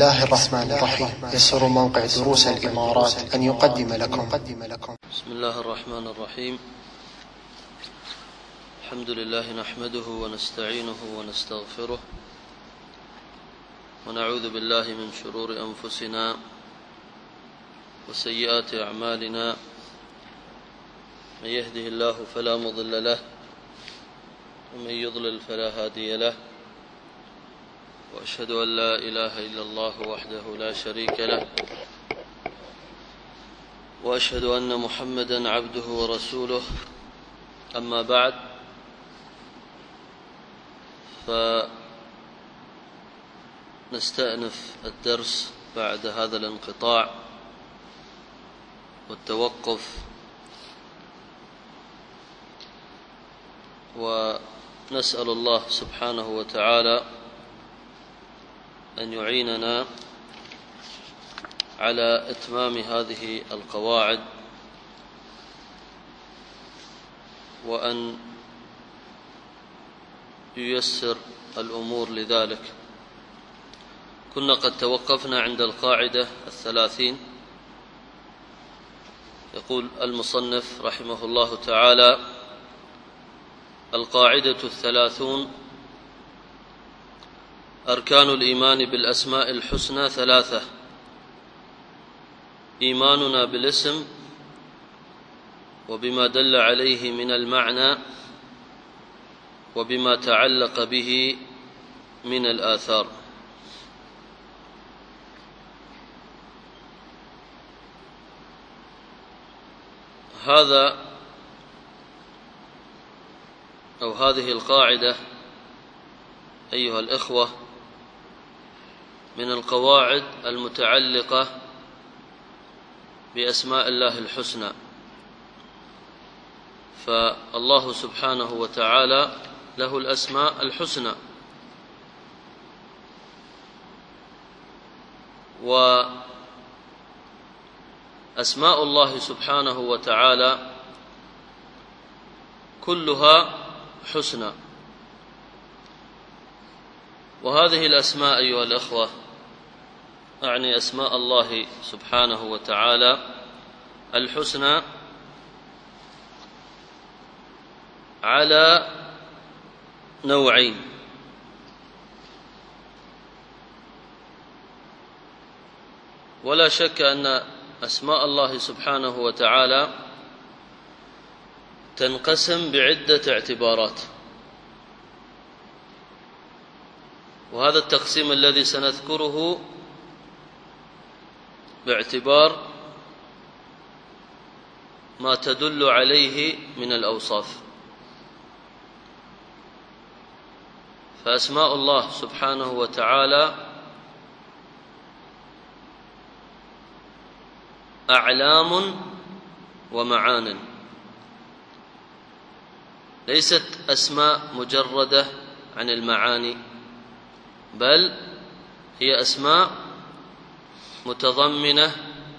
الله الرحمن الرحيم. يسر موقع دروس الإمارات أن يقدم لكم. بسم الله الرحمن الرحيم. الحمد لله نحمده ونستعينه ونستغفره ونعوذ بالله من شرور أنفسنا وسيئات أعمالنا. من يهده الله فلا مضل له ومن يضلل فلا هادي له، وأشهد أن لا إله إلا الله وحده لا شريك له، وأشهد أن محمدا عبده ورسوله. أما بعد، فنستأنف الدرس بعد هذا الانقطاع والتوقف، ونسأل الله سبحانه وتعالى أن يعيننا على إتمام هذه القواعد، وأن ييسر الأمور لذلك. كنا قد توقفنا عند القاعدة 30. يقول المصنف رحمه الله تعالى: القاعدة 30: أركان الإيمان بالأسماء الحسنى 3: إيماننا بالاسم وبما دل عليه من المعنى وبما تعلق به من الآثار. هذه القاعدة أيها الإخوة من القواعد المتعلقة بأسماء الله الحسنى. فالله سبحانه وتعالى له الأسماء الحسنى، وأسماء الله سبحانه وتعالى كلها حسنى. وهذه الأسماء أيها الأخوة، أعني أسماء الله سبحانه وتعالى الحسنى، على نوعين: ولا شك أن أسماء الله سبحانه وتعالى تنقسم بعدة اعتبارات، وهذا التقسيم الذي سنذكره باعتبار ما تدل عليه من الأوصاف. فأسماء الله سبحانه وتعالى أعلام ومعان، ليست أسماء مجردة عن المعاني، بل هي أسماء متضمنة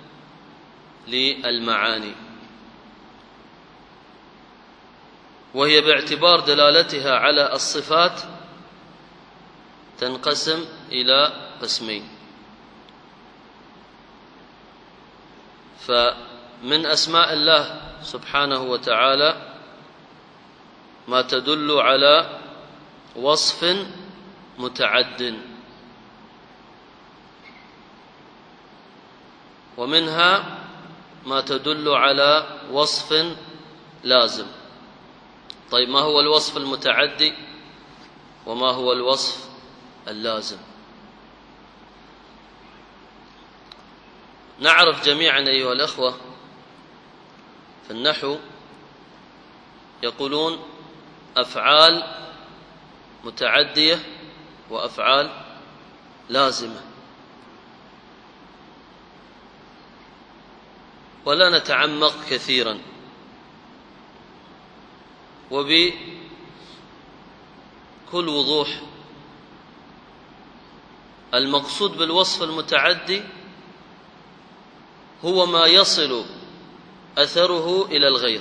للمعاني، وهي باعتبار دلالتها على الصفات تنقسم إلى قسمين. فمن أسماء الله سبحانه وتعالى ما تدل على وصف متعد، ومنها ما تدل على وصف لازم. طيب، ما هو الوصف المتعدي وما هو الوصف اللازم؟ نعرف جميعا أيها الأخوة في النحو يقولون أفعال متعدية وأفعال لازمة، ولا نتعمق كثيرا. وبكل وضوح المقصود بالوصف المتعدي هو ما يصل أثره إلى الغير.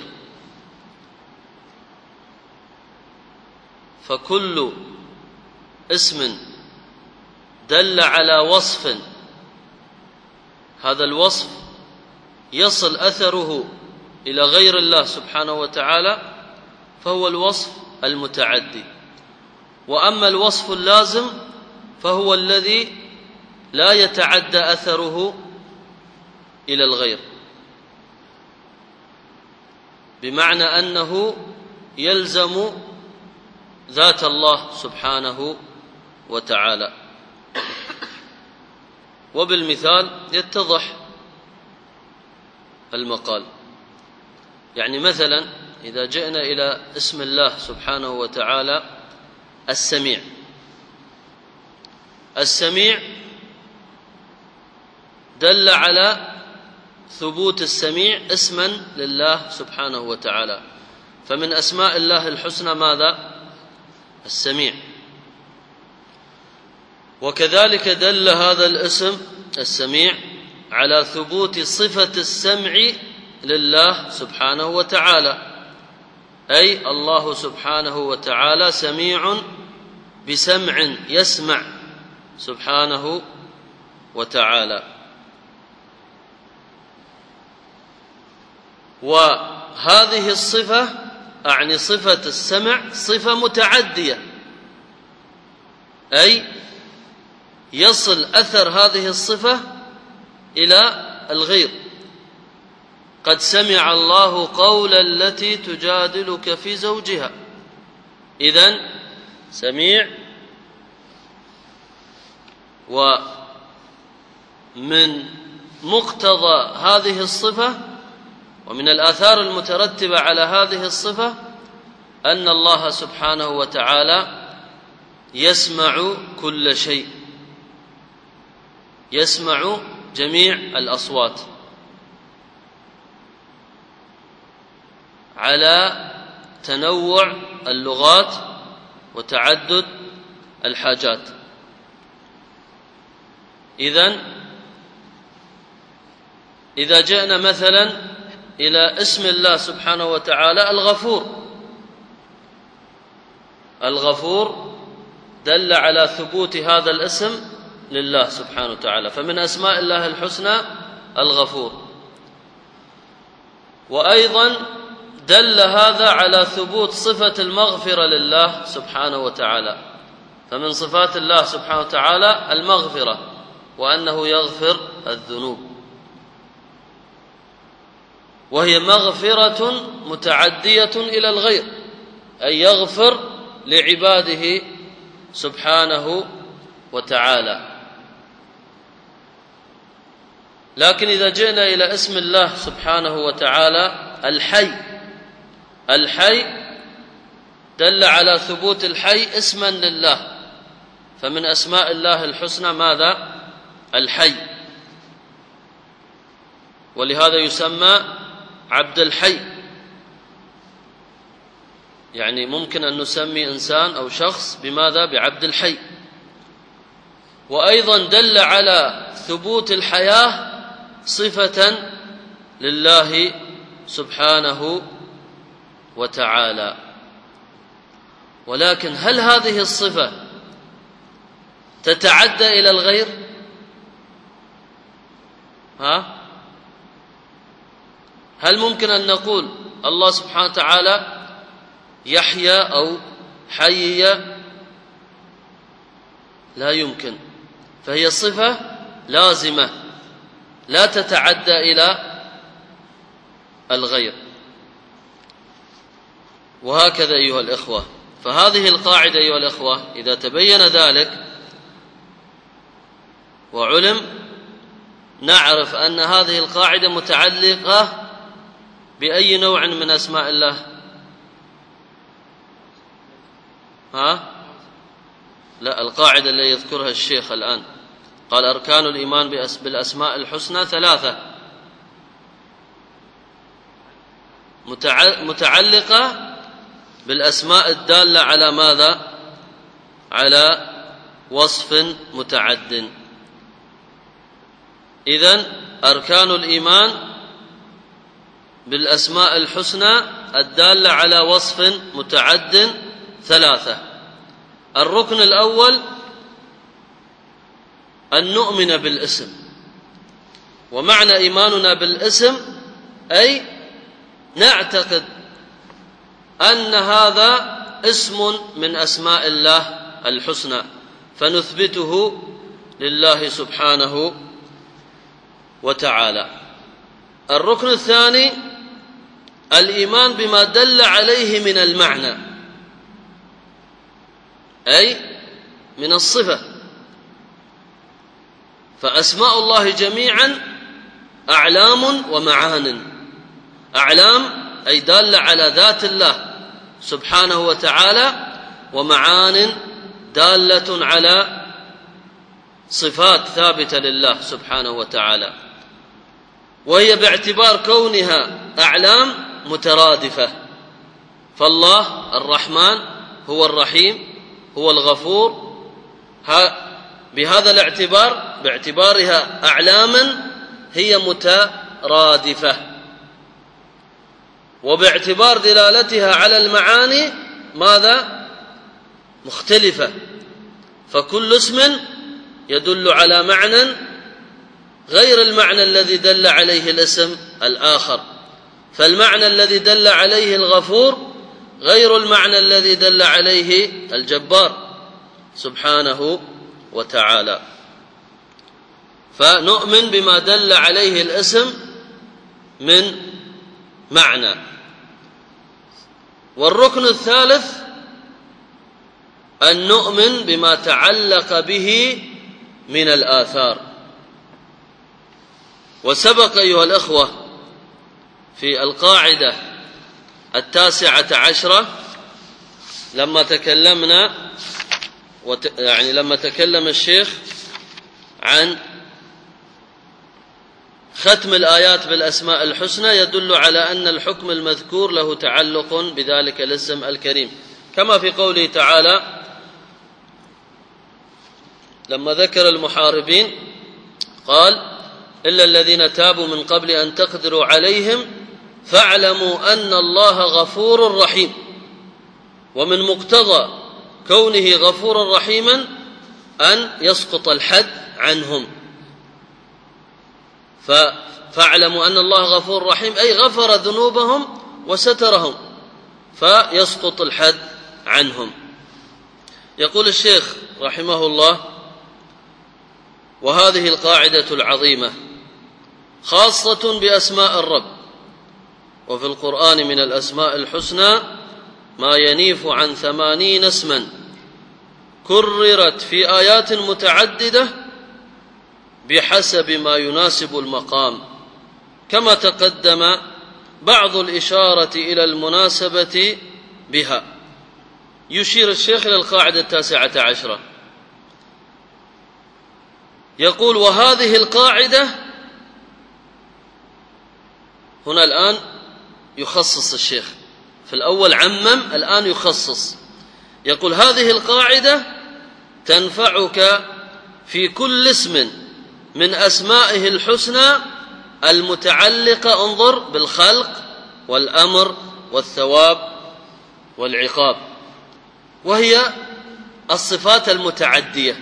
فكل اسم دل على وصف هذا الوصف يصل أثره إلى غير الله سبحانه وتعالى فهو الوصف المتعدي، وأما الوصف اللازم فهو الذي لا يتعدى أثره إلى الغير، بمعنى أنه يلزم ذات الله سبحانه وتعالى. وبالمثال يتضح المقال. يعني مثلا إذا جئنا إلى اسم الله سبحانه وتعالى السميع، السميع دل على ثبوت السميع اسما لله سبحانه وتعالى، فمن أسماء الله الحسنى ماذا؟ السميع. وكذلك دل هذا الاسم السميع على ثبوت صفة السمع لله سبحانه وتعالى، أي الله سبحانه وتعالى سميع بسمع يسمع سبحانه وتعالى. وهذه الصفة أعني صفة السمع صفة متعدية، أي يصل أثر هذه الصفة إلى الغير. قد سمع الله قول التي تجادلك في زوجها، إذن سميع. ومن مقتضى هذه الصفة ومن الآثار المترتبة على هذه الصفة أن الله سبحانه وتعالى يسمع كل شيء، يسمع جميع الأصوات على تنوع اللغات وتعدد الحاجات. إذا جئنا مثلا إلى اسم الله سبحانه وتعالى الغفور، الغفور دل على ثبوت هذا الاسم لله سبحانه وتعالى، فمن أسماء الله الحسنى الغفور. وأيضا دل هذا على ثبوت صفة المغفرة لله سبحانه وتعالى، فمن صفات الله سبحانه وتعالى المغفرة، وأنه يغفر الذنوب، وهي مغفرة متعدية إلى الغير، أي يغفر لعباده سبحانه وتعالى. لكن إذا جئنا إلى اسم الله سبحانه وتعالى الحي، الحي دل على ثبوت الحي اسما لله، فمن أسماء الله الحسنى ماذا؟ الحي، ولهذا يسمى عبد الحي. يعني ممكن أن نسمي إنسان أو شخص بماذا؟ بعبد الحي. وأيضا دل على ثبوت الحياة صفة لله سبحانه وتعالى. ولكن هل هذه الصفة تتعدى إلى الغير؟ هل ممكن أن نقول الله سبحانه وتعالى يحيى أو حيي؟ لا يمكن، فهي صفة لازمة لا تتعدى إلى الغير. وهكذا أيها الإخوة، فهذه القاعدة أيها الإخوة إذا تبين ذلك وعلم، نعرف أن هذه القاعدة متعلقة بأي نوع من أسماء الله؟ لا، القاعدة التي يذكرها الشيخ الآن قال أركان الإيمان بالأسماء الحسنى 3، متعلقة بالأسماء الدالة على ماذا؟ على وصف متعد. إذن أركان الإيمان بالأسماء الحسنى الدالة على وصف متعد 3. الركن الأول أن نؤمن بالاسم، ومعنى إيماننا بالاسم أي نعتقد أن هذا اسم من أسماء الله الحسنى فنثبته لله سبحانه وتعالى. الركن الثاني الإيمان بما دل عليه من المعنى، أي من الصفة. فأسماء الله جميعا أعلام ومعان. أعلام أي دالة على ذات الله سبحانه وتعالى، ومعان دالة على صفات ثابتة لله سبحانه وتعالى، وهي باعتبار كونها أعلام مترادفة. فالله الرحمن هو الرحيم هو الغفور، بهذا الاعتبار باعتبارها أعلاما هي مترادفة، وباعتبار دلالتها على المعاني ماذا؟ مختلفة. فكل اسم يدل على معنى غير المعنى الذي دل عليه الاسم الآخر، فالمعنى الذي دل عليه الغفور غير المعنى الذي دل عليه الجبار سبحانه وتعالى. فنؤمن بما دل عليه الاسم من معنى. والركن الثالث أن نؤمن بما تعلق به من الآثار. وسبق أيها الأخوة في القاعدة 19 لما تكلمنا لما تكلم الشيخ عن ختم الآيات بالأسماء الحسنى يدل على أن الحكم المذكور له تعلق بذلك الاسم الكريم، كما في قوله تعالى لما ذكر المحاربين قال إلا الذين تابوا من قبل أن تقدروا عليهم فاعلموا أن الله غفور رحيم. ومن مقتضى كونه غفورا رحيما أن يسقط الحد عنهم. فاعلموا أن الله غفور رحيم أي غفر ذنوبهم وسترهم فيسقط الحد عنهم. يقول الشيخ رحمه الله: وهذه القاعدة العظيمة خاصة بأسماء الرب، وفي القرآن من الأسماء الحسنى ما ينيف عن 80 اسما كررت في آيات متعددة بحسب ما يناسب المقام، كما تقدم بعض الإشارة إلى المناسبة بها. يشير الشيخ إلى القاعدة 19 يقول: وهذه القاعدة، هنا الآن يخصص الشيخ، في الأول عمم الآن يخصص. يقول: هذه القاعدة تنفعك في كل اسم من أسمائه الحسنى المتعلقة، انظر، بالخلق والأمر والثواب والعقاب، وهي الصفات المتعدية.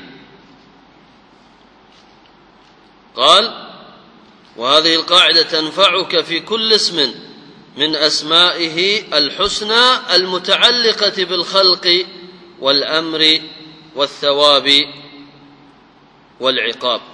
قال: وهذه القاعدة تنفعك في كل اسم من أسمائه الحسنى المتعلقة بالخلق والأمر والثواب والعقاب.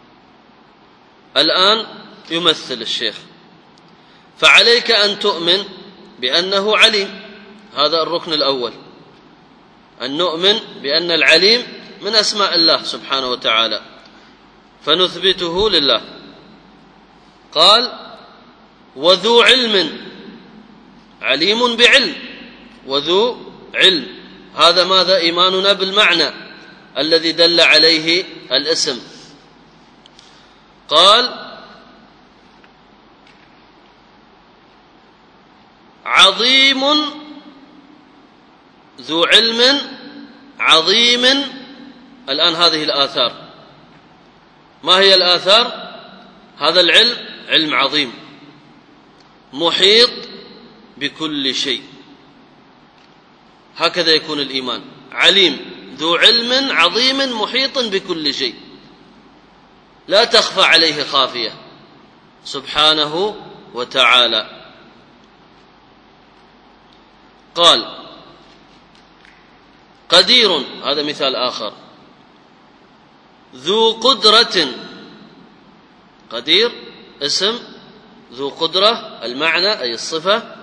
الآن يمثل الشيخ: فعليك أن تؤمن بأنه عليم. هذا الركن الأول، أن نؤمن بأن العليم من أسماء الله سبحانه وتعالى فنثبته لله. قال: وذو علم، عليم بعلم، وذو علم، هذا ماذا؟ إيماننا بالمعنى الذي دل عليه الاسم. قال: عظيم، ذو علم عظيم. الآن هذه الآثار، ما هي الآثار؟ هذا العلم علم عظيم محيط بكل شيء، هكذا يكون الإيمان: عليم ذو علم عظيم محيط بكل شيء، لا تخفى عليه خافية، سبحانه وتعالى. قال قدير، هذا مثال آخر، ذو قدرة. قدير اسم، ذو قدرة المعنى أي الصفة،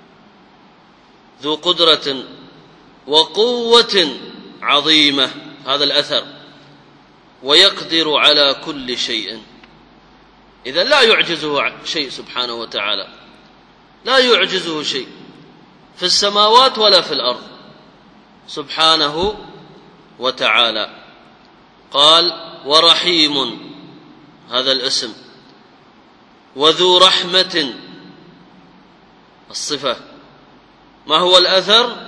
ذو قدرة وقوة عظيمة، هذا الأثر، ويقدر على كل شيء. إذا لا يعجزه شيء سبحانه وتعالى، لا يعجزه شيء في السماوات ولا في الأرض سبحانه وتعالى. قال ورحيم، هذا الاسم، وذو رحمة الصفة. ما هو الأثر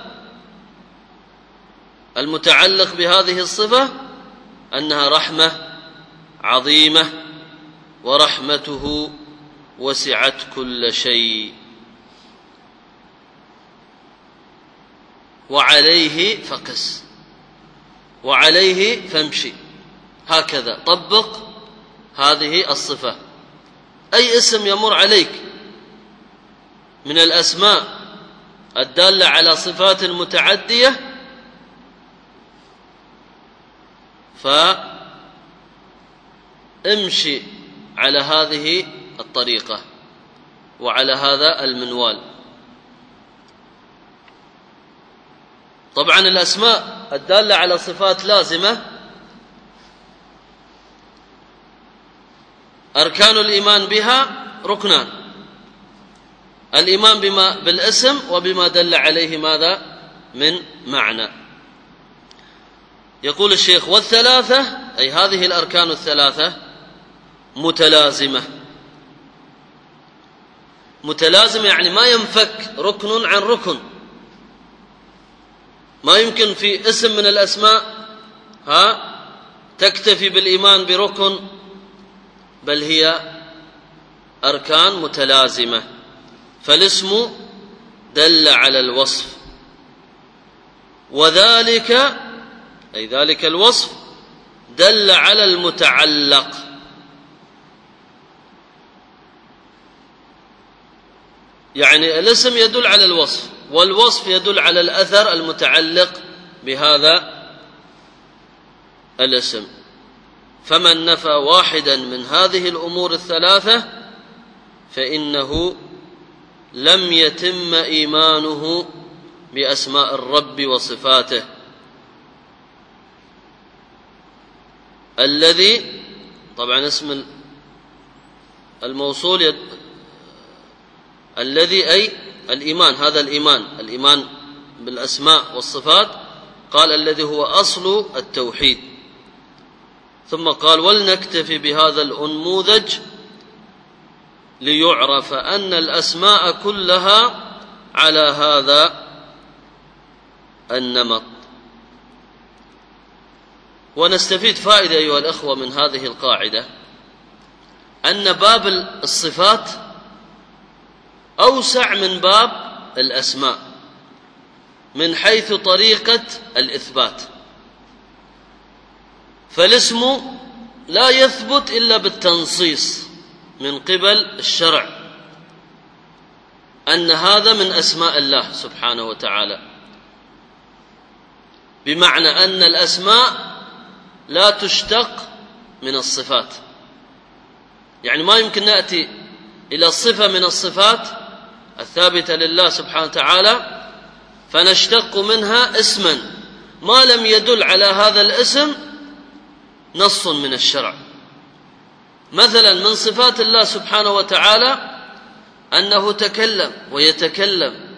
المتعلق بهذه الصفة؟ أنها رحمة عظيمة، ورحمته وسعت كل شيء. وعليه فقس، وعليه فامشي، هكذا طبق هذه الصفة. أي اسم يمر عليك من الأسماء الدالة على صفات متعدية فامشي على هذه الطريقة وعلى هذا المنوال. طبعا الأسماء الدالة على صفات لازمة أركان الإيمان بها ركنان: الإيمان بالاسم وبما دل عليه ماذا من معنى. يقول الشيخ والثلاثة، أي هذه الأركان الثلاثة، متلازمة. متلازمة يعني ما ينفك ركن عن ركن، ما يمكن في اسم من الأسماء تكتفي بالإيمان بركن، بل هي أركان متلازمة. فالاسم دل على الوصف، وذلك أي ذلك الوصف دل على المتعلق. يعني الاسم يدل على الوصف، والوصف يدل على الأثر المتعلق بهذا الاسم. فمن نفى واحدا من هذه الأمور الثلاثة فإنه لم يتم إيمانه بأسماء الرب وصفاته. الذي، طبعا اسم الموصول الذي أي الإيمان، هذا الإيمان بالأسماء والصفات. قال الذي هو أصل التوحيد. ثم قال ولنكتفي بهذا الأنموذج ليعرف أن الأسماء كلها على هذا النمط. ونستفيد فائدة أيها الأخوة من هذه القاعدة، أن باب الصفات أوسع من باب الأسماء من حيث طريقة الإثبات. فالاسم لا يثبت إلا بالتنصيص من قبل الشرع أن هذا من أسماء الله سبحانه وتعالى، بمعنى أن الأسماء لا تشتق من الصفات. يعني ما يمكن نأتي إلى صفة من الصفات الثابتة لله سبحانه وتعالى فنشتق منها اسما ما لم يدل على هذا الاسم نص من الشرع. مثلا من صفات الله سبحانه وتعالى أنه تكلم ويتكلم،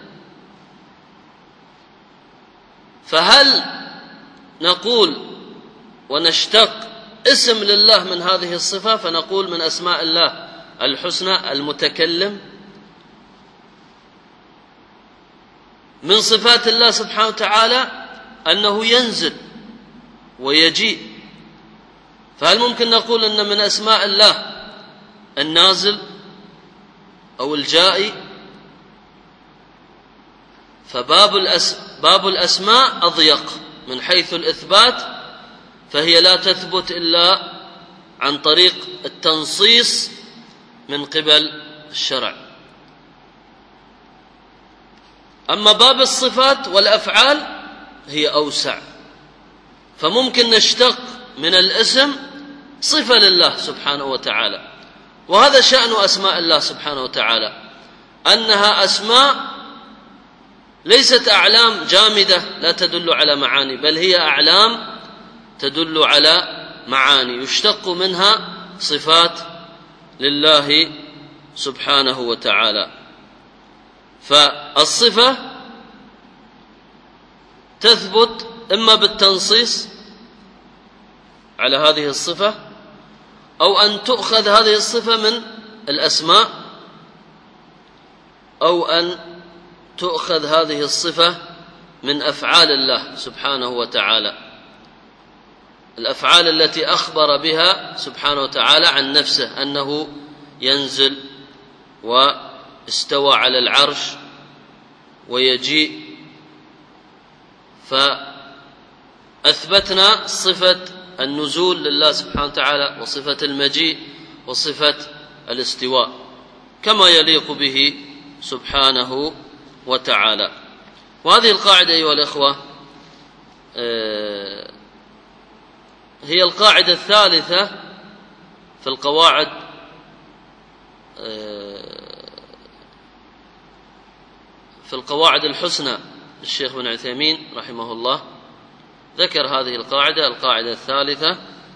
فهل نقول ونشتق اسم لله من هذه الصفة فنقول من أسماء الله الحسنى المتكلم؟ من صفات الله سبحانه وتعالى أنه ينزل ويجيء، فهل ممكن نقول أن من أسماء الله النازل أو الجائي؟ فباب الأسماء أضيق من حيث الإثبات، فهي لا تثبت إلا عن طريق التنصيص من قبل الشرع. أما باب الصفات والأفعال هي أوسع، فممكن نشتق من الاسم صفة لله سبحانه وتعالى، وهذا شأن أسماء الله سبحانه وتعالى، أنها أسماء ليست أعلام جامدة لا تدل على معاني، بل هي أعلام تدل على معاني يشتق منها صفات لله سبحانه وتعالى. فالصفة تثبت إما بالتنصيص على هذه الصفة، أو أن تؤخذ هذه الصفة من الأسماء، أو أن تؤخذ هذه الصفة من أفعال الله سبحانه وتعالى، الأفعال التي أخبر بها سبحانه وتعالى عن نفسه أنه ينزل واستوى على العرش ويجيء، فأثبتنا صفة النزول لله سبحانه وتعالى وصفة المجيء وصفة الاستواء كما يليق به سبحانه وتعالى. وهذه القاعدة أيها الإخوة هي القاعدة الثالثة في القواعد الحسنى. الشيخ ابن عثيمين رحمه الله ذكر هذه القاعدة الثالثة،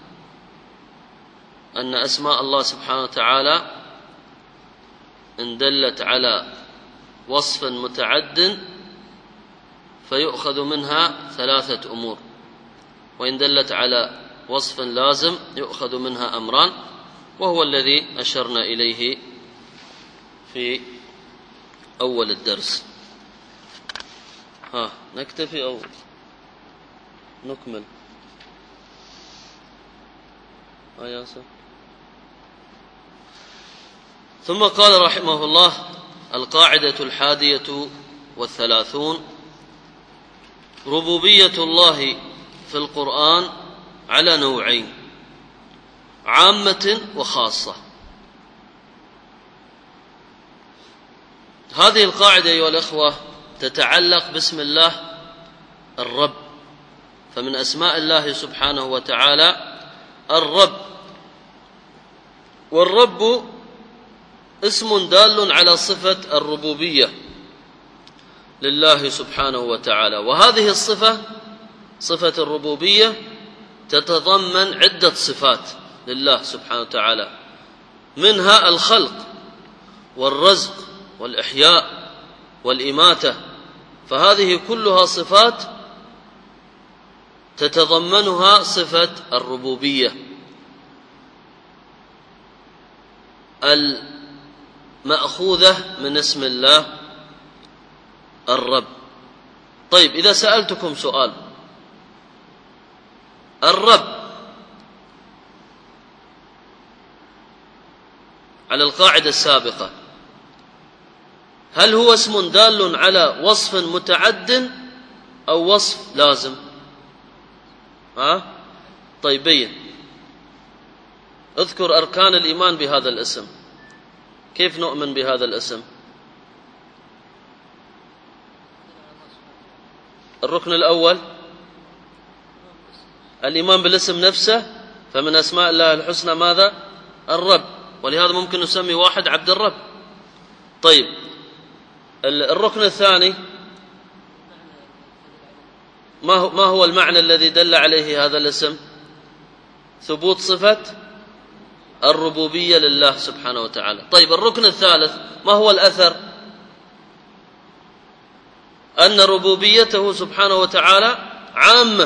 أن أسماء الله سبحانه وتعالى إن دلت على وصف متعد فيؤخذ منها ثلاثة أمور، وإن دلت على وصف لازم يؤخذ منها أمران، وهو الذي أشرنا إليه في أول الدرس. نكتفي أو نكمل؟ ياسر. ثم قال رحمه الله: القاعدة 31: ربوبية الله في القرآن على نوعين: عامة وخاصة. هذه القاعدة أيها الأخوة تتعلق باسم الله الرب، فمن أسماء الله سبحانه وتعالى الرب، والرب اسم دال على صفة الربوبية لله سبحانه وتعالى، وهذه الصفة صفة الربوبية تتضمن عدة صفات لله سبحانه وتعالى، منها الخلق والرزق والإحياء والإماتة، فهذه كلها صفات تتضمنها صفة الربوبية المأخوذة من اسم الله الرب. طيب، إذا سألتكم سؤال: الرب على القاعدة السابقة هل هو اسم دال على وصف متعد أو وصف لازم؟ طيب، بين، اذكر أركان الإيمان بهذا الاسم، كيف نؤمن بهذا الاسم؟ الركن الأول الإيمان بالاسم نفسه، فمن أسماء الله الحسنى ماذا؟ الرب، ولهذا ممكن نسمي واحد عبد الرب. طيب، الركن الثاني ما هو المعنى الذي دل عليه هذا الاسم؟ ثبوت صفة الربوبية لله سبحانه وتعالى. طيب، الركن الثالث ما هو الأثر؟ أن ربوبيته سبحانه وتعالى عامة،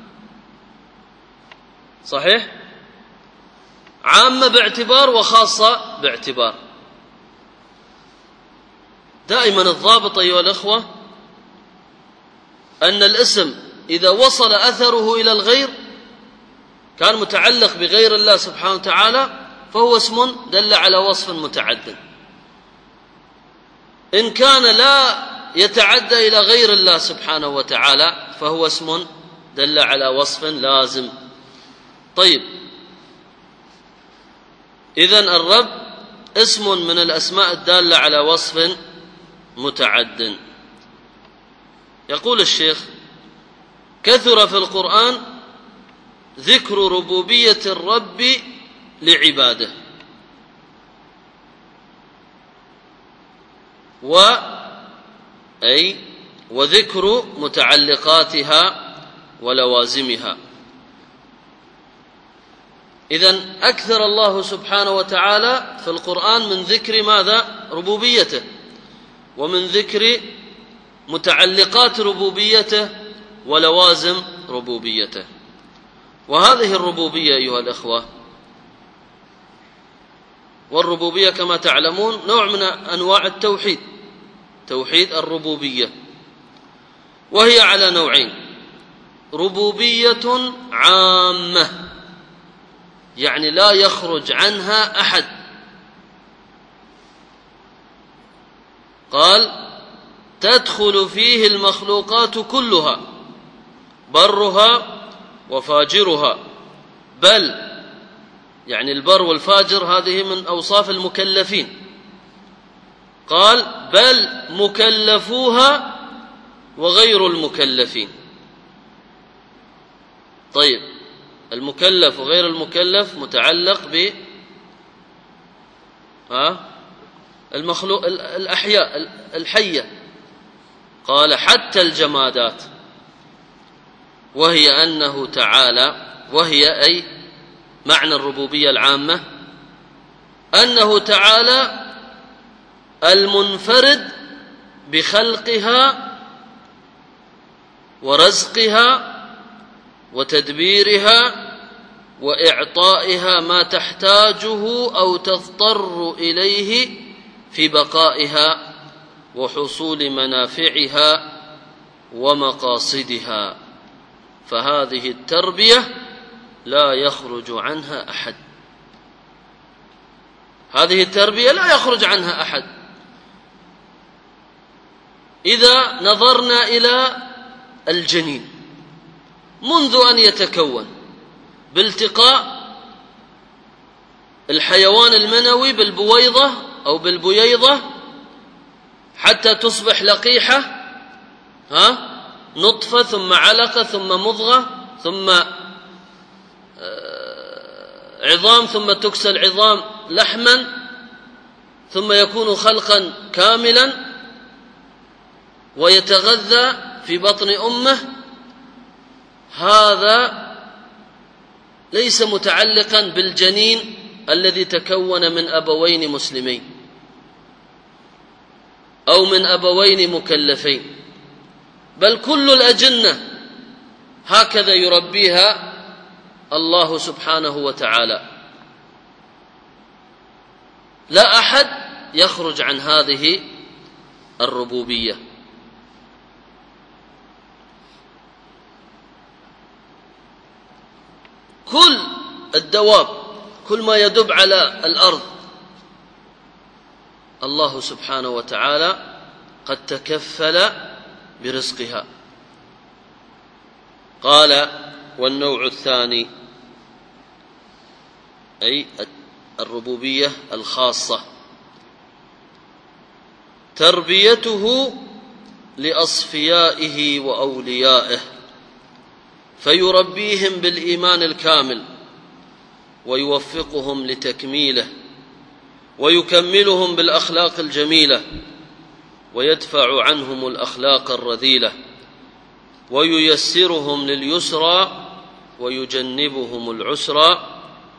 صحيح؟ عامة باعتبار وخاصة باعتبار. دائما الضابط أيها الأخوة أن الاسم إذا وصل أثره إلى الغير كان متعلق بغير الله سبحانه وتعالى فهو اسم دل على وصف متعد. إن كان لا يتعدى إلى غير الله سبحانه وتعالى فهو اسم دل على وصف لازم. طيب، إذن الرب اسم من الأسماء الدالة على وصف متعد. يقول الشيخ: كثر في القرآن ذكر ربوبية الرب لعباده، وذكر متعلقاتها ولوازمها. إذن أكثر الله سبحانه وتعالى في القرآن من ذكر ماذا؟ ربوبيته، ومن ذكر متعلقات ربوبيته ولوازم ربوبيته. وهذه الربوبية أيها الأخوة، والربوبية كما تعلمون نوع من أنواع التوحيد، توحيد الربوبية، وهي على نوعين: ربوبية عامة، يعني لا يخرج عنها أحد. قال: تدخل فيه المخلوقات كلها، برها وفاجرها، بل يعني البر والفاجر هذه من أوصاف المكلفين. قال: بل مكلفوها وغير المكلفين. طيب، المكلف وغير المكلف متعلق ب المخلوق الأحياء الحية. قال: حتى الجمادات. وهي أنه تعالى، وهي أي معنى الربوبية العامة، أنه تعالى المنفرد بخلقها ورزقها وتدبيرها وإعطائها ما تحتاجه أو تضطر إليه في بقائها وحصول منافعها ومقاصدها. فهذه التربية لا يخرج عنها أحد، هذه التربية لا يخرج عنها أحد. إذا نظرنا إلى الجنين منذ أن يتكون بالتقاء الحيوان المنوي بالبويضة أو بالبييضة حتى تصبح لقيحة، نطفة ثم علقة ثم مضغة ثم عظام ثم تكسى العظام لحما ثم يكون خلقا كاملا ويتغذى في بطن أمه، هذا ليس متعلقا بالجنين الذي تكون من أبوين مسلمين أو من أبوين مكلفين، بل كل الأجنة هكذا يربيها الله سبحانه وتعالى. لا أحد يخرج عن هذه الربوبية. كل الدواب، كل ما يدب على الأرض، الله سبحانه وتعالى قد تكفل برزقها. قال: والنوع الثاني أي الربوبية الخاصة، تربيته لأصفيائه وأوليائه، فيربيهم بالإيمان الكامل ويوفقهم لتكميله ويكملهم بالأخلاق الجميلة ويدفع عنهم الأخلاق الرذيلة وييسرهم لليسرى ويجنبهم العسرى.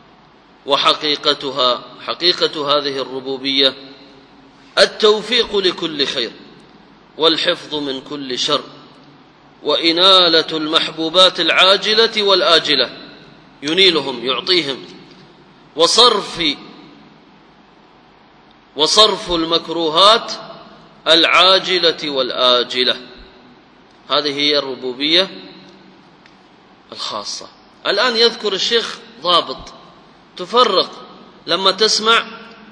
حقيقة هذه الربوبية التوفيق لكل خير والحفظ من كل شر وإنالة المحبوبات العاجلة والآجلة، ينيلهم يعطيهم، وصرف المكروهات العاجلة والآجلة. هذه هي الربوبية الخاصة. الآن يذكر الشيخ ضابط تفرق لما تسمع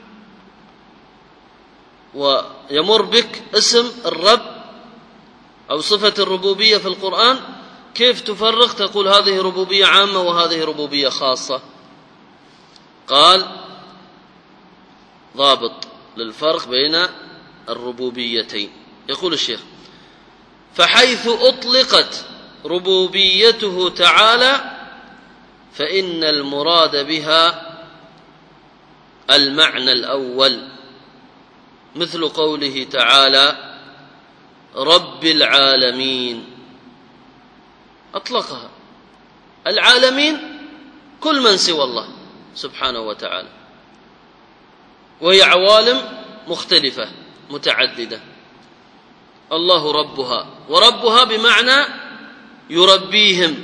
ويمر بك اسم الرب أو صفة الربوبية في القرآن، كيف تفرق تقول هذه ربوبية عامة وهذه ربوبية خاصة؟ قال: ضابط للفرق بين الربوبيتين. يقول الشيخ: فحيث أطلقت ربوبيته تعالى فإن المراد بها المعنى الأول، مثل قوله تعالى: رب العالمين، أطلقها. العالمين كل من سوى الله سبحانه وتعالى، وهي عوالم مختلفة متعددة، الله ربها، وربها بمعنى يربيهم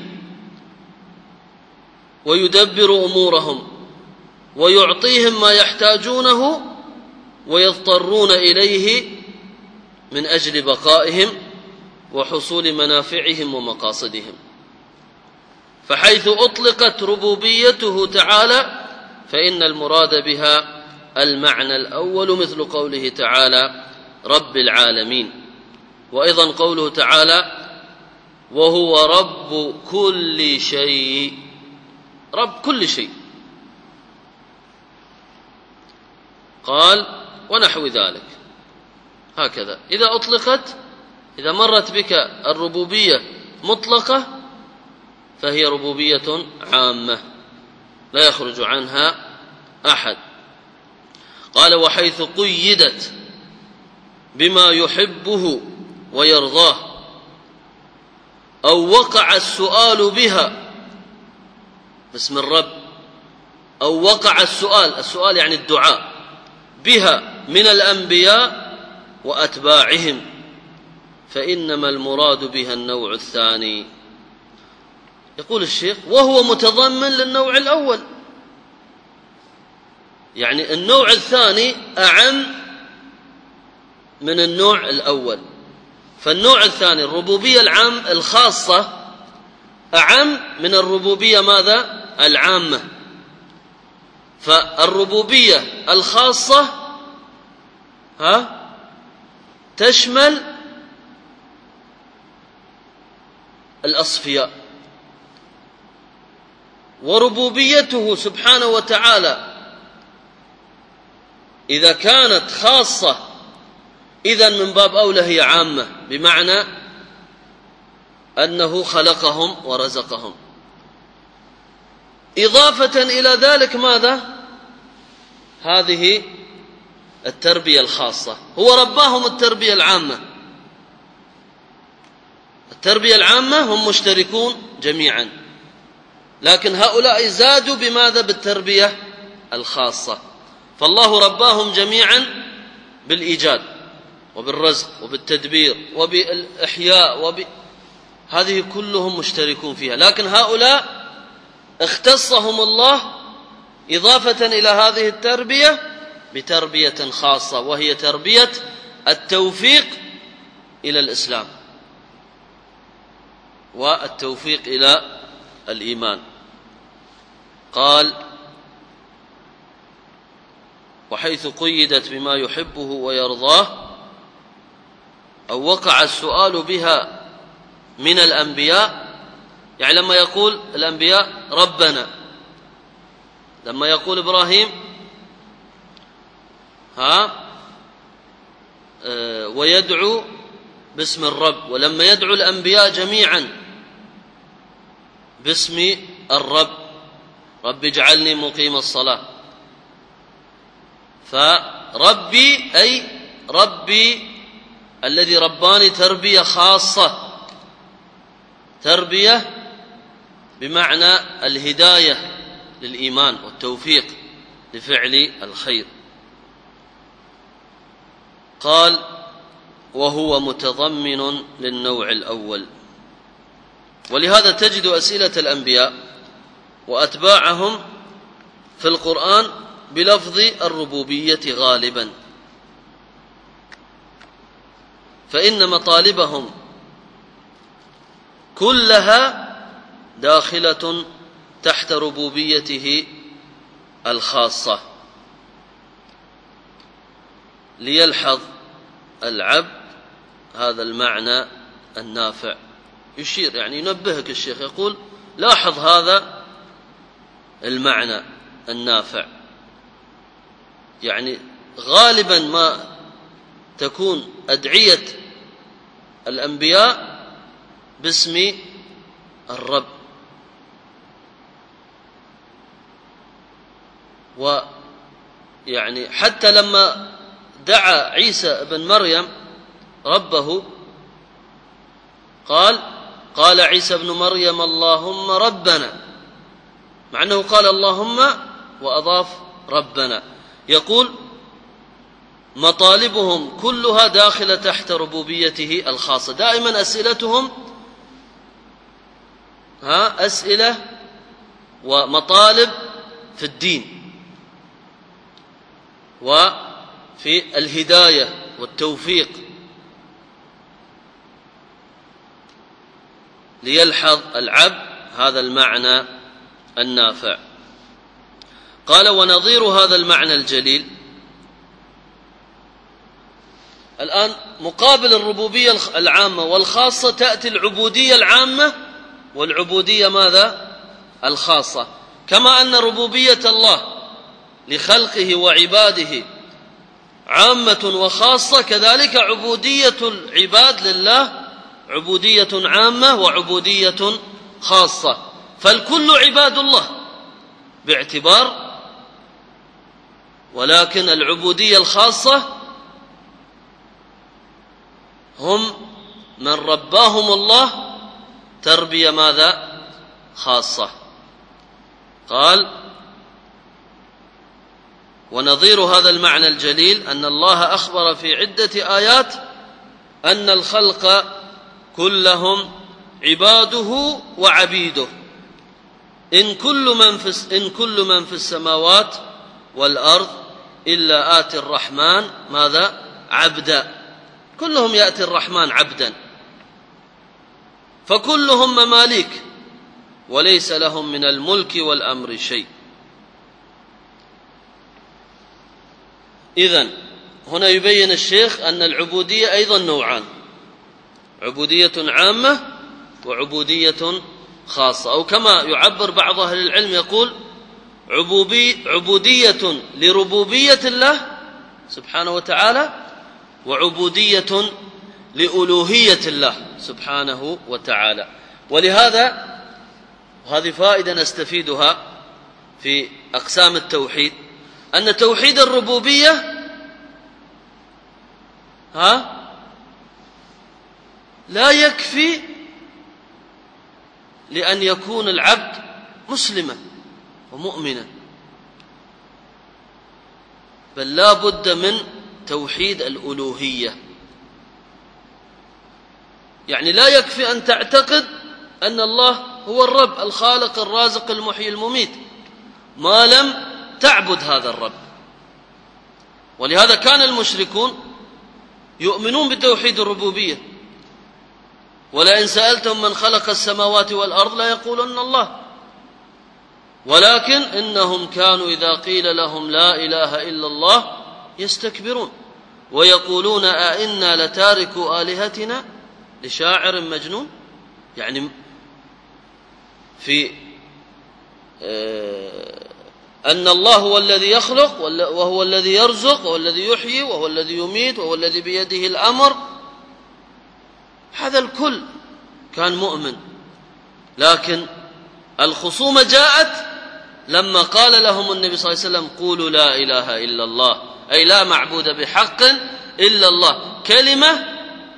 ويدبر أمورهم ويعطيهم ما يحتاجونه ويضطرون إليه من أجل بقائهم وحصول منافعهم ومقاصدهم. فحيث أطلقت ربوبيته تعالى فإن المراد بها المعنى الأول، مثل قوله تعالى: رب العالمين. وأيضا قوله تعالى: وهو رب كل شيء، رب كل شيء. قال: ونحو ذلك. هكذا إذا أطلقت، إذا مرت بك الربوبية مطلقة فهي ربوبية عامة لا يخرج عنها أحد. قال: وحيث قيدت بما يحبه ويرضاه أو وقع السؤال بها باسم الرب، أو وقع السؤال يعني الدعاء بها من الأنبياء وأتباعهم فإنما المراد بها النوع الثاني. يقول الشيخ: وهو متضمن للنوع الأول، يعني النوع الثاني أعم من النوع الأول. فالنوع الثاني الربوبية الخاصة أعم من الربوبية ماذا؟ العامة. فالربوبية الخاصة تشمل الأصفياء، وربوبيته سبحانه وتعالى إذا كانت خاصة إذن من باب أولى هي عامة، بمعنى أنه خلقهم ورزقهم. إضافة إلى ذلك ماذا؟ هذه التربية الخاصة، هو رباهم التربية العامة. التربية العامة هم مشتركون جميعا، لكن هؤلاء زادوا بماذا؟ بالتربية الخاصة. فالله رباهم جميعا بالإيجاد وبالرزق وبالتدبير وبالإحياء هذه كلهم مشتركون فيها، لكن هؤلاء اختصهم الله إضافة إلى هذه التربية بتربية خاصة، وهي تربية التوفيق إلى الإسلام والتوفيق إلى الإيمان. قال: وحيث قيدت بما يحبه ويرضاه أو وقع السؤال بها من الأنبياء، يعني لما يقول الأنبياء ربنا، لما يقول إبراهيم ويدعو باسم الرب، ولما يدعو الأنبياء جميعا باسم الرب: رب اجعلني مقيم الصلاة. فربي أي ربي الذي رباني تربية خاصة، تربية بمعنى الهداية للإيمان والتوفيق لفعل الخير. قال: وهو متضمن للنوع الأول. ولهذا تجد أسئلة الأنبياء وأتباعهم في القرآن بلفظ الربوبية غالبا، فإن مطالبهم كلها داخلة تحت ربوبيته الخاصة، ليلحظ العبد هذا المعنى النافع. يشير يعني ينبهك الشيخ، يقول: لاحظ هذا المعنى النافع. يعني غالبا ما تكون أدعية الأنبياء باسم الرب. ويعني حتى لما دعا عيسى ابن مريم ربه قال عيسى ابن مريم اللهم ربنا، مع أنه قال اللهم وأضاف ربنا. يقول مطالبهم كلها داخلة تحت ربوبيته الخاصة. دائما أسئلتهم أسئلة ومطالب في الدين وفي الهداية والتوفيق، ليلحظ العبد هذا المعنى النافع. قال ونظير هذا المعنى الجليل. الآن مقابل الربوبية العامة والخاصة تأتي العبودية العامة والعبودية ماذا؟ الخاصة. كما أن ربوبية الله لخلقه وعباده عامة وخاصة، كذلك عبودية العباد لله عبودية عامة وعبودية خاصة، فالكل عباد الله باعتبار، ولكن العبودية الخاصة هم من رباهم الله تربية ماذا؟ خاصة. قال ونظير هذا المعنى الجليل أن الله أخبر في عدة آيات أن الخلق كلهم عباده وعبيده، إن كل من في السماوات والأرض إلا آتي الرحمن ماذا؟ عبدا. كلهم يأتي الرحمن عبدا، فكلهم مماليك وليس لهم من الملك والأمر شيء. إذن هنا يبين الشيخ أن العبودية أيضا نوعان، عبودية عامة وعبودية خاصة، أو كما يعبر بعض أهل العلم يقول عبودية لربوبية الله سبحانه وتعالى، وعبودية لألوهية الله سبحانه وتعالى. ولهذا وهذه فائدة نستفيدها في أقسام التوحيد، أن توحيد الربوبية لا يكفي لأن يكون العبد مسلما ومؤمنا، بل لا بد من توحيد الألوهية. يعني لا يكفي أن تعتقد أن الله هو الرب الخالق الرازق المحيي المميت ما لم تعبد هذا الرب. ولهذا كان المشركون يؤمنون بتوحيد الربوبية، ولئن سألتهم من خلق السماوات والأرض لا يقولون الله، ولكن إنهم كانوا إذا قيل لهم لا إله إلا الله يستكبرون ويقولون أئنا لتاركو آلهتنا لشاعر مجنون. يعني في أن الله هو الذي يخلق وهو الذي يرزق وهو الذي يحيي وهو الذي يميت وهو الذي بيده الأمر، هذا الكل كان مؤمن. لكن الخصومة جاءت لما قال لهم النبي صلى الله عليه وسلم قولوا لا إله إلا الله، أي لا معبود بحق إلا الله، كلمة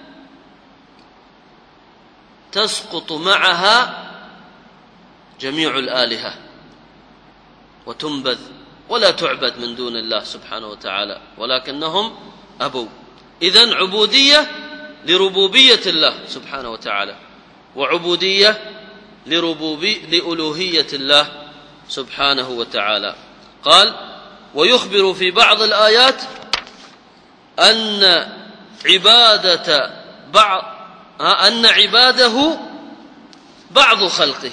تسقط معها جميع الآلهة وتنبذ ولا تعبد من دون الله سبحانه وتعالى، ولكنهم أبوا. إذن عبودية لربوبية الله سبحانه وتعالى، وعبودية لألوهية الله سبحانه وتعالى. قال ويخبر في بعض الآيات أن عباده بعض خلقه.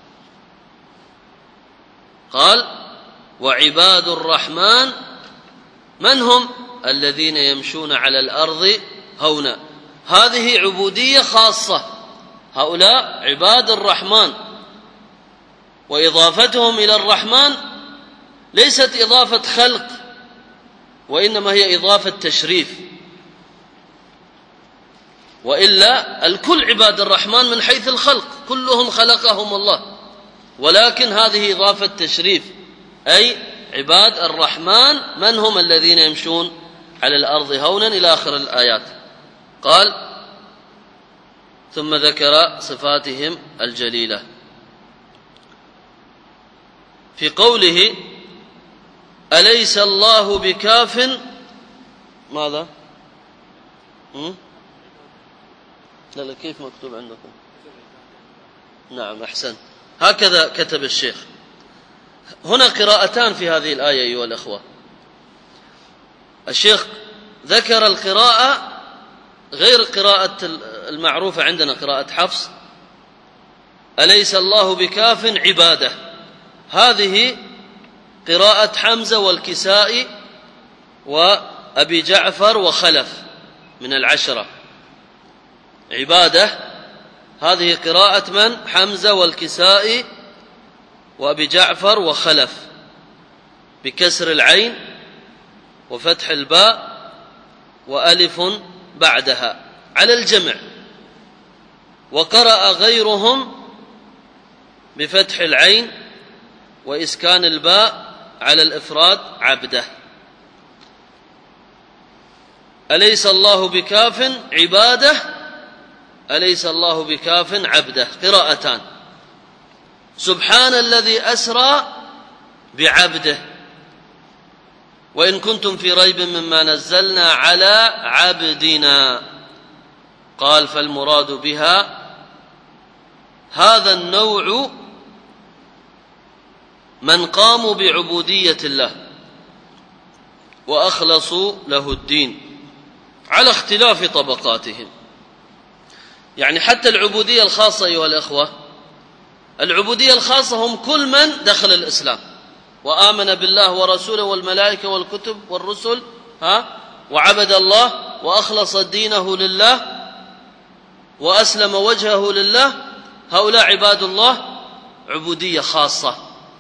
قال وعباد الرحمن من هم؟ الذين يمشون على الأرض هونا. هذه عبودية خاصة، هؤلاء عباد الرحمن، وإضافتهم إلى الرحمن ليست إضافة خلق وإنما هي إضافة تشريف، وإلا الكل عباد الرحمن من حيث الخلق، كلهم خلقهم الله، ولكن هذه إضافة تشريف، أي عباد الرحمن من هم الذين يمشون على الأرض هونا إلى آخر الآيات. قال ثم ذكر صفاتهم الجليلة في قوله أليس الله بكاف ماذا؟ لا كيف مكتوب عندكم؟ نعم أحسن، هكذا كتب الشيخ. هنا قراءتان في هذه الآية أيها الأخوة. الشيخ ذكر القراءة غير قراءة المعروفة عندنا، قراءة حفص، أليس الله بكاف عباده، هذه قراءة حمزة والكسائي وأبي جعفر وخلف من العشرة. عباده هذه قراءة من؟ حمزة والكسائي وأبي جعفر وخلف، بكسر العين وفتح الباء وألف بعدها على الجمع. وقرأ غيرهم بفتح العين وإسكان الباء على الإفراد عبده. أليس الله بكاف عباده، أليس الله بكاف عبده، قراءتان. سبحان الذي أسرى بعبده، وإن كنتم في ريب مما نزلنا على عبدنا. قال فالمراد بها هذا النوع من قاموا بعبودية الله وأخلصوا له الدين على اختلاف طبقاتهم. يعني حتى العبودية الخاصة أيها الأخوة، العبودية الخاصة هم كل من دخل الإسلام وآمن بالله ورسوله والملائكة والكتب والرسل وعبد الله وأخلص دينه لله وأسلم وجهه لله، هؤلاء عباد الله عبودية خاصة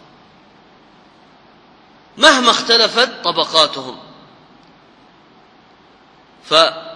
مهما اختلفت طبقاتهم. فعباد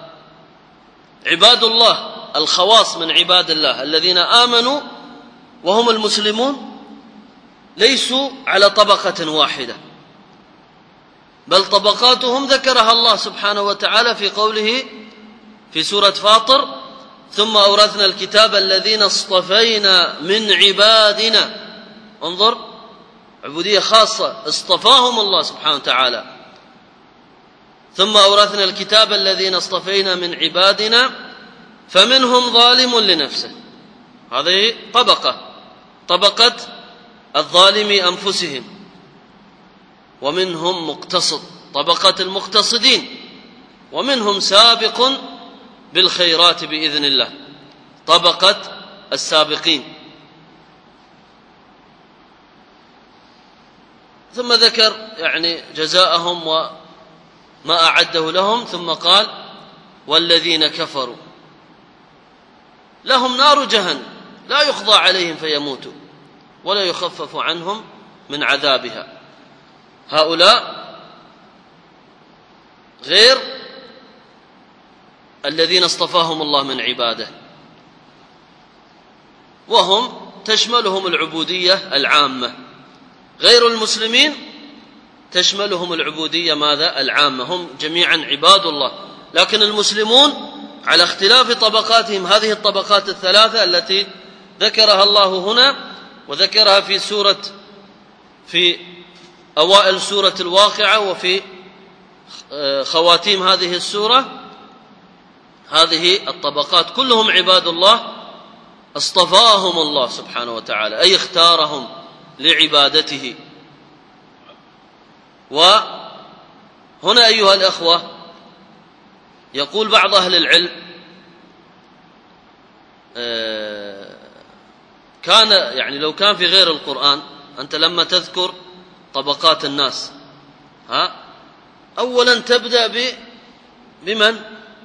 الله الخواص من عباد الله الذين آمنوا وهم المسلمون ليسوا على طبقة واحدة، بل طبقاتهم ذكرها الله سبحانه وتعالى في قوله في سورة فاطر ثم أورثنا الكتاب الذين اصطفينا من عبادنا. انظر، عبودية خاصة اصطفاهم الله سبحانه وتعالى. ثم أورثنا الكتاب الذين اصطفينا من عبادنا فمنهم ظالم لنفسه، هذه طبقة الظالمي أنفسهم. ومنهم مقتصد، طبقة المقتصدين. ومنهم سابق بالخيرات بإذن الله، طبقة السابقين. ثم ذكر يعني جزاءهم وما أعده لهم، ثم قال والذين كفروا لهم نار جهنم لا يقضى عليهم فيموتوا ولا يخفف عنهم من عذابها. هؤلاء غير الذين اصطفاهم الله من عباده، وهم تشملهم العبودية العامة. غير المسلمين تشملهم العبودية ماذا؟ العامة، هم جميعا عباد الله. لكن المسلمون على اختلاف طبقاتهم، هذه الطبقات الثلاثة التي ذكرها الله هنا وذكرها في أوائل سورة الواقعة وفي خواتيم هذه السورة. هذه الطبقات كلهم عباد الله اصطفاهم الله سبحانه وتعالى، أي اختارهم لعبادته. وهنا أيها الأخوة يقول بعض أهل العلم كان يعني لو كان في غير القرآن، أنت لما تذكر طبقات الناس أولا تبدأ بمن؟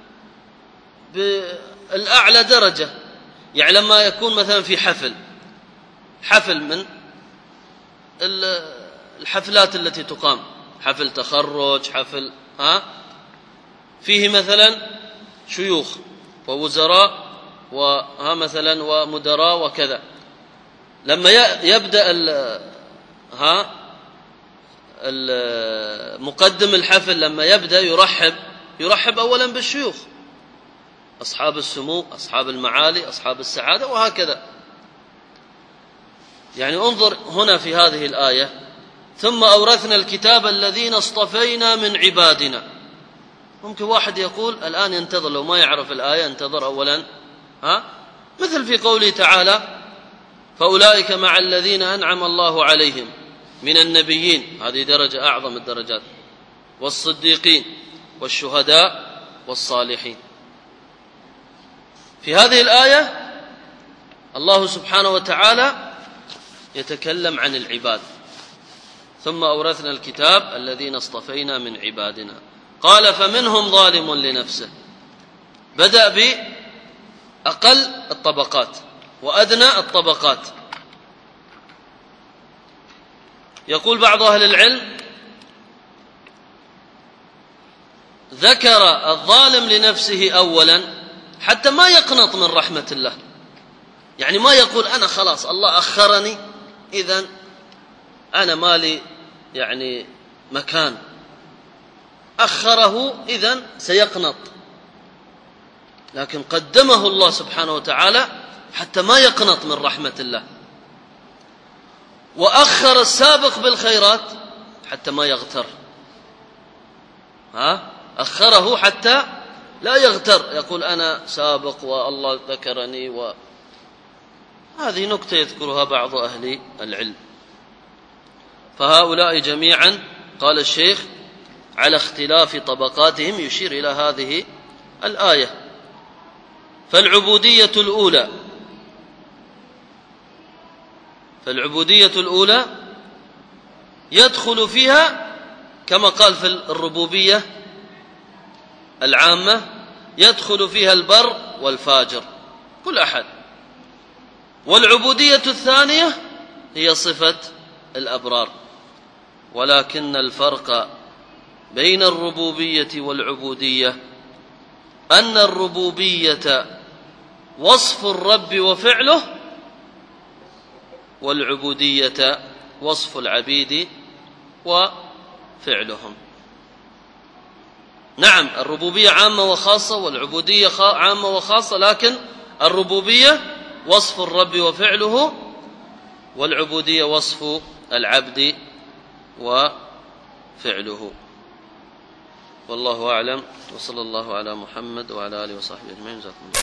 بالأعلى درجة. يعني لما يكون مثلا في حفل من الحفلات التي تقام، حفل تخرج، حفل فيه مثلا شيوخ ووزراء مثلا ومدراء وكذا. لما يبدأ مقدم الحفل لما يبدأ يرحب أولا بالشيوخ، أصحاب السمو، أصحاب المعالي، أصحاب السعادة، وهكذا. يعني انظر هنا في هذه الآية: ثم أورثنا الكتاب الذين اصطفينا من عبادنا. ممكن واحد يقول الآن ينتظر، لو ما يعرف الآية ينتظر أولا مثل في قوله تعالى: فأولئك مع الذين أنعم الله عليهم من النبيين، هذه درجة أعظم الدرجات، والصديقين والشهداء والصالحين. في هذه الآية الله سبحانه وتعالى يتكلم عن العباد: ثم أورثنا الكتاب الذين اصطفينا من عبادنا. قال: فمنهم ظالم لنفسه. بدأ بأقل الطبقات وأدنى الطبقات. يقول بعض أهل العلم: ذكر الظالم لنفسه أولا حتى ما يقنط من رحمة الله، يعني ما يقول أنا خلاص الله أخرني إذن أنا مالي يعني مكان، أخره إذن سيقنط، لكن قدمه الله سبحانه وتعالى حتى ما يقنط من رحمة الله، وأخر السابق بالخيرات حتى ما يغتر. أخره حتى لا يغتر، يقول أنا سابق والله ذكرني هذه نكتة يذكرها بعض أهل العلم. فهؤلاء جميعا قال الشيخ على اختلاف طبقاتهم، يشير إلى هذه الآية. فالعبودية الأولى يدخل فيها كما قال في الربوبية العامة، يدخل فيها البر والفاجر كل أحد. والعبودية الثانية هي صفة الأبرار. ولكن الفرق بين الربوبية والعبودية أن الربوبية وصف الرب وفعله، والعبودية وصف العبيد وفعلهم. نعم، الربوبية عامة وخاصة والعبودية عامة وخاصة، لكن الربوبية وصف الرب وفعله، والعبودية وصف العبد وفعله. والله أعلم، وصلى الله على محمد وعلى آله وصحبه أجمعين.